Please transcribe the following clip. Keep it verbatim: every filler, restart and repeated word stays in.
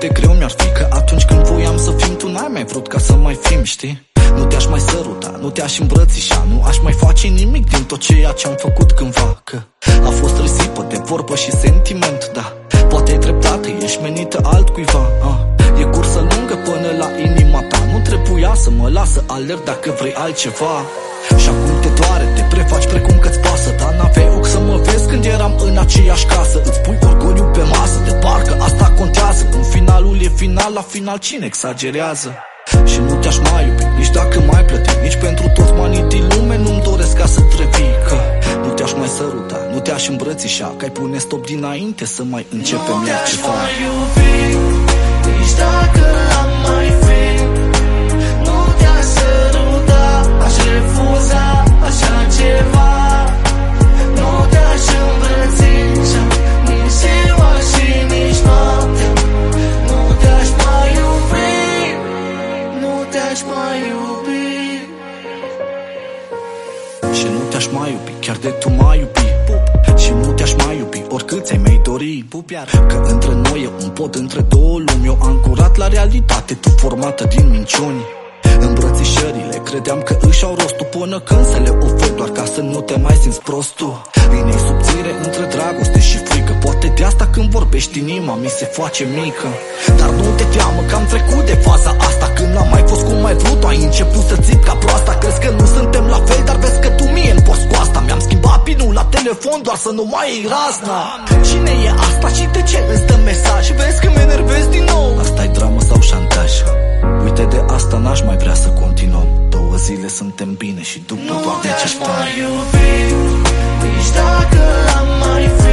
de greu mi-ar fi, că atunci când voiam să fim, tu n-ai mai vrut ca să mai fim, știi? Nu te-aș mai săruta, nu te-aș îmbrățișa, nu aș mai face nimic din tot ceea ce-am făcut cândva. Că a fost risipă de vorbă și sentiment, da, poate ai dreptate, ești menită altcuiva, ah. E cursă lungă până la inima ta, nu trebuia să mă lasă alerg dacă vrei altceva. Și acum te doare, te prefaci precum că-ți pasă, dar n-aveai ochi să mă vezi când eram în aceeași casă. Îți pui orgoliu pe masă, de parcă asta contează. În finalul e final, la final cine exagerează? Și nu te-aș mai iubi, nici dacă mai plăti, nici pentru toți banii din lume nu-mi doresc ca să trăvii. Că nu te-aș mai săruta, nu te-aș îmbrățișa, că ai pune stop dinainte să mai începem iar ceva. Nu te-aș mai iubi, nici dacă am mai fi. Nu te-aș săruta, aș refuza așa ceva. Nu te-aș îmbrățișa, nici ziua și nici noaptea. Nu te-aș mai iubi, nu te-aș mai iubi. Și nu te-aș mai iubi, chiar de tu m-ai iubi. Și nu te-aș mai iubi, oricât ți-ai mai dori. Că între noi e un pod între două lumi. Eu ancorat la realitate, tu formată din minciuni. Îmbrățișările credeam că își au rostul, până când să le ofer doar ca să nu te mai simți prostul. Bine-i subțire între dragoste și frică, poate de asta când vorbești inima mi se face mică. Dar nu te teamă că am trecut de faza asta, când n-am mai fost cum ai vrut, ai început să țip ca proasta. Crezi că nu suntem la fel, dar vezi că tu mie îmi porți cu asta. Mi-am schimbat pinul la telefon doar să nu mai iei razna. Cine e asta și de ce îți dă mesaj? Vezi că mă enervezi din nou. Asta-i dramă sau șantaj? Uite, de asta n-aș mai vrea să continuăm. Două zile suntem bine și după, Doamne, ce-aș mai iubi, nici dacă am mai fi.